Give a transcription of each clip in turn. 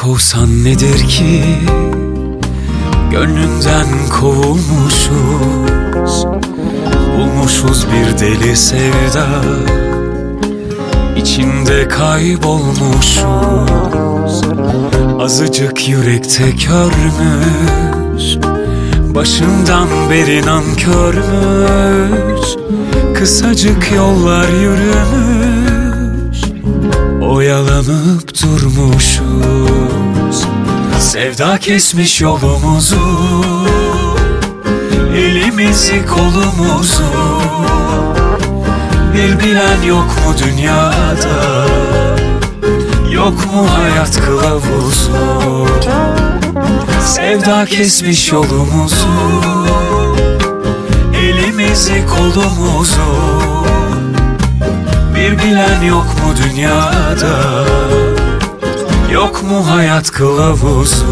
kovsan nedir ki? Gönlünden kovulmuşuz, bulmuşuz bir deli sevda, içinde kaybolmuşuz. Azıcık yürekte körmüş, başından beri nankörmüş. Kısacık yollar yürümüş, oyalanıp durmuşuz. Sevda kesmiş yolumuzu, elimizi kolumuzu. Bir bilen yok mu dünyada, yok mu hayat kılavuzu? Sevda kesmiş yolumuzu, elimizi kolumuzu. Bir bilen yok mu dünyada, yok mu hayat kılavuzu?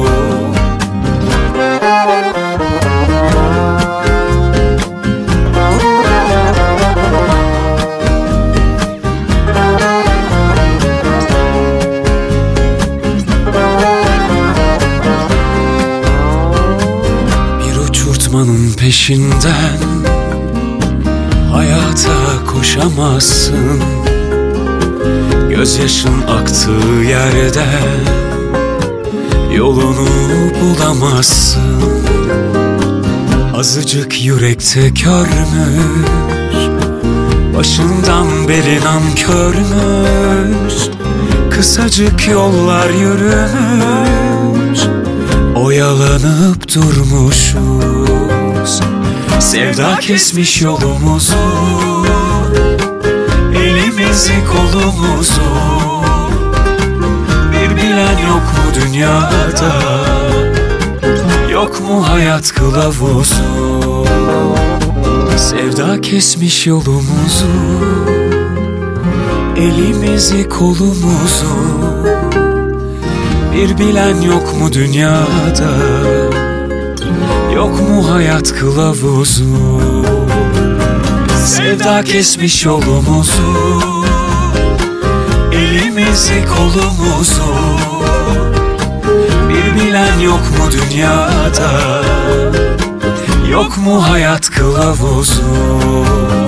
Bir uçurtmanın peşinden hayata koşamazsın. Gözyaşın aktığı yerden yolunu bulamazsın. Azıcık yürekte körmüş, başından beri nankörmüş. Kısacık yollar yürümüş, oyalanıp durmuşuz. Sevda kesmiş yolumuzu, elimizi kolumuzu. Bir bilen yok mu dünyada, yok mu hayat kılavuzu? Sevda kesmiş yolumuzu, elimizi kolumuzu. Bir bilen yok mu dünyada, yok mu hayat kılavuzu? Sevda kesmiş yolumuzu, elimizi kolumuzu. Bir bilen yok mu dünyada, yok mu hayat kılavuzu?